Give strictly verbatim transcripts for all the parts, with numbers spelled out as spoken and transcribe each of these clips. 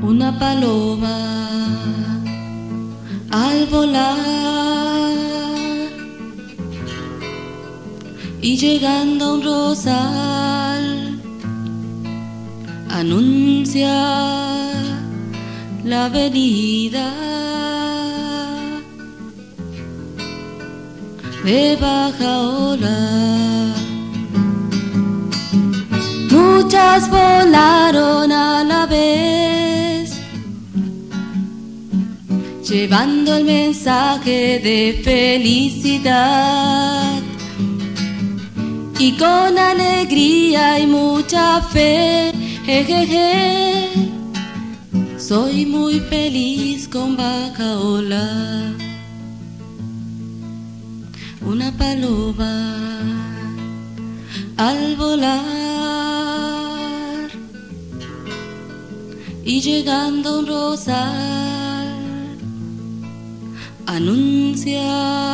Una paloma al volar y llegando a un rosal anuncia la venida de baja ola. Muchas volaron a la vez, llevando el mensaje de felicidad, y con alegría y mucha fe, jejeje, soy muy feliz con baja ola. Una paloma al volar y llegando a un rosal anuncia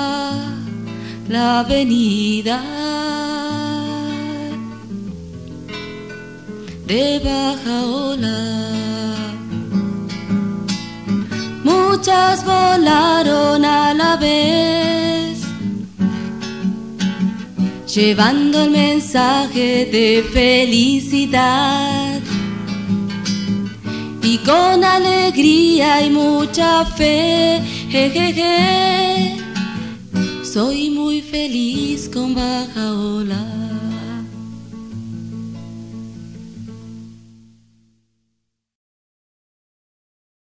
la venida de baja ola. Muchas volaron a la vez, llevando el mensaje de felicidad, y con alegría y mucha fe, jejeje, soy muy feliz con baja ola.